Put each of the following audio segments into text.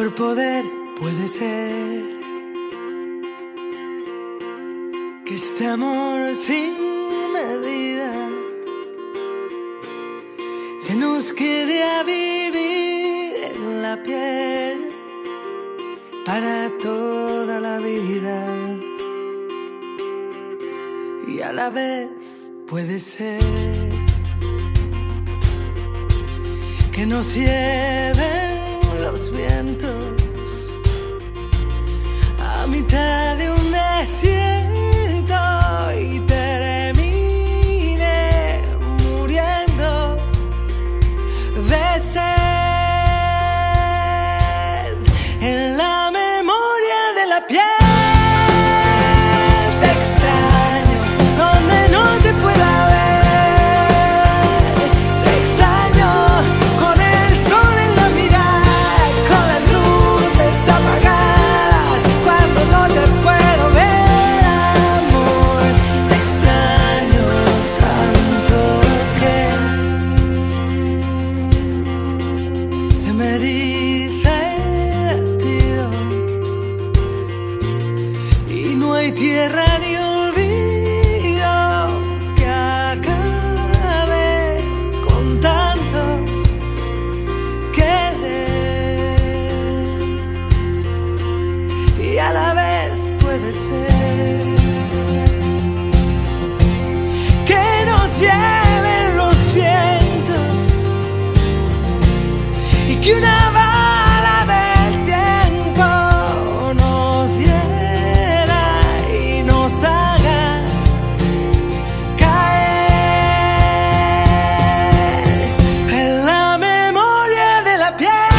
por poder puede ser que este amor sin medida se nos quede a vivir en la piel para toda la vida, y a la vez puede ser que nos lleven los vientos a mitad de un desierto y termine muriendo de sed en la memoria de la piel. Te extraño donde no te pueda ver, te extraño con el sol en la mirada, con las luces apagadas, cuando no te puedo ver, amor. Te extraño tanto que se me eriza el latido y no hay tierra ni olvido que acabe con tanto querer, y a la vez puede ser que nos lleven los vientos y que una bala del tiempo nos hiera y nos haga caer en la memoria de la piel.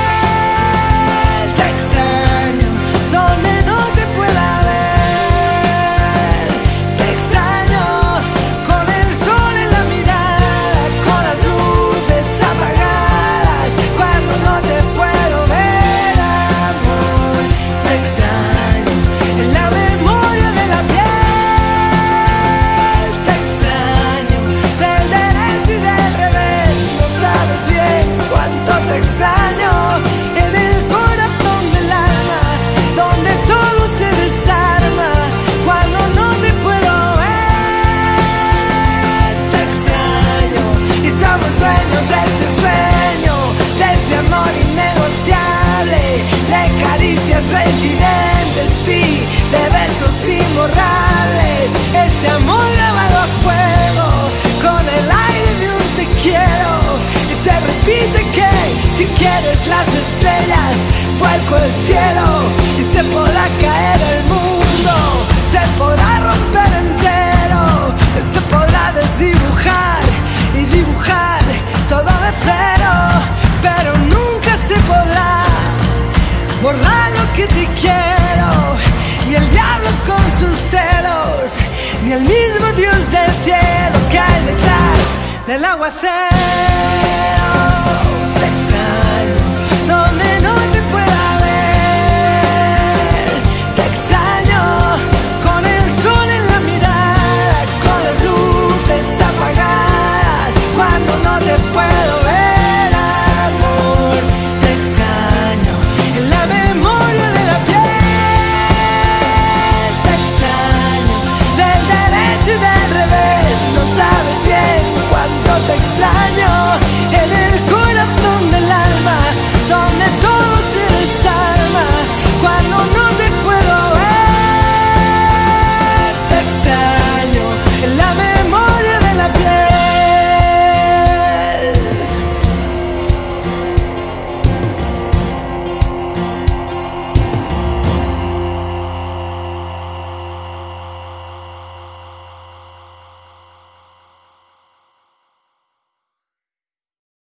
Te extraño donde no te pueda ver, te extraño con el sol en la mirada, con las luces apagadas, cuando no te puedo ver, amor. Te extraño en la memoria de la piel, te extraño del derecho y del revés, no sabes bien cuánto te extraño en el corazón del alma, donde todo se desarma cuando no te puedo ver. Te extraño y somos dueños de este sueño, de este amor innegociable, de caricias reincidentes, sí, de besos imborrables, este amor grabado a fuego con el aire de un te quiero, y te repite que si quieres las estrellas vuelco el cielo, y se podrá caer el mundo, se podrá romper entero, se podrá desdibujar y dibujar todo de cero, pero nunca se podrá borrar lo que te quiero, ni el diablo con sus celos, ni el mismo Dios del cielo que hay detrás del aguacero.